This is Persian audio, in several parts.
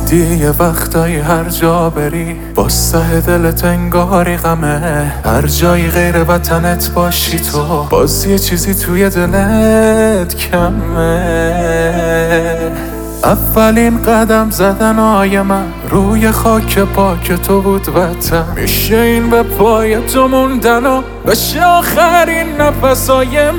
دیدی یه وقتایی هر جا بری باز ته دلت انگاری غمه، هر جایی غیر وطنت باشی تو باز یه چیزی توی دلت کمه. اولین قدم زدنای من روی خاک پاک تو بود وطن، میشه این به پای تو موندن و بشه آخرین نفسای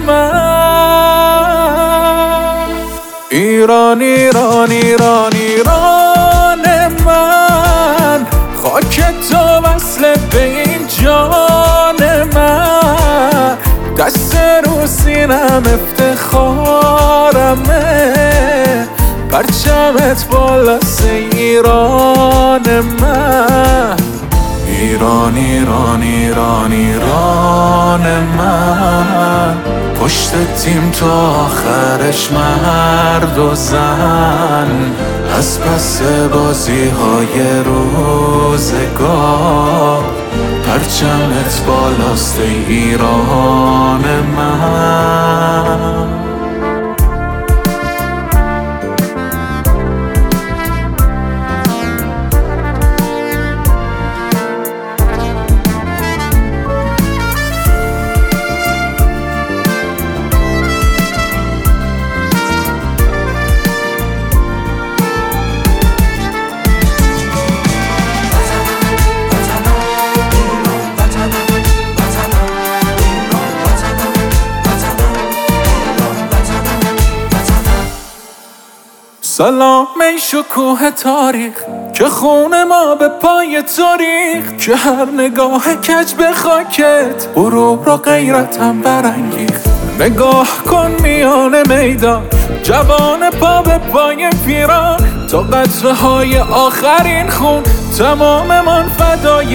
من. ایران ایران ایران ایران من، خاک تو وصل به این جان من، دست رو سینم افتخارمه، پرچمت بالاست ایران من. ایران ایران ایران ایران من، پشت تیم تا آخرش مرد و زن، از پس بازی های روزگار، پرچمت بالاست ایران من. سلام ای شکوه تاریخ که خون ما به پای تو ریخت، که هر نگاه کج به خاکت غرور و غیرتم برانگیخت. نگاه کن میان میدان جوان پا به پای پیران، تا قطره های آخرین خون تمام من فدای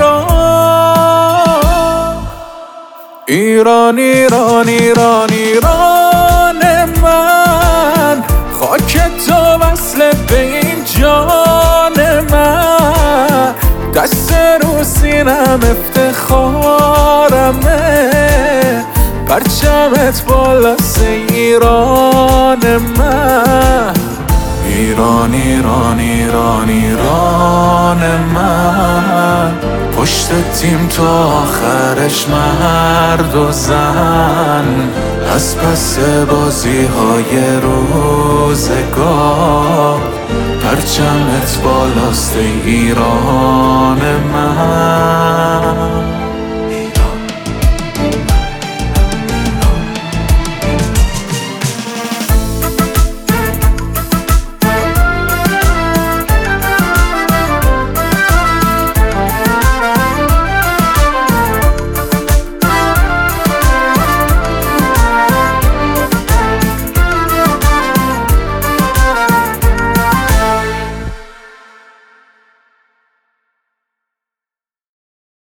ایران. ایران ایران ایران ایران من، خاک تو وصل به این جان من، دست رو سینم افتخارمه، پرچمت بالاست ایران من. ایران ایران ایران ایران من، پشت تیم تا آخرش مرد و زن، از پس بازی های روزگار، پرچمت بالاست ایران من.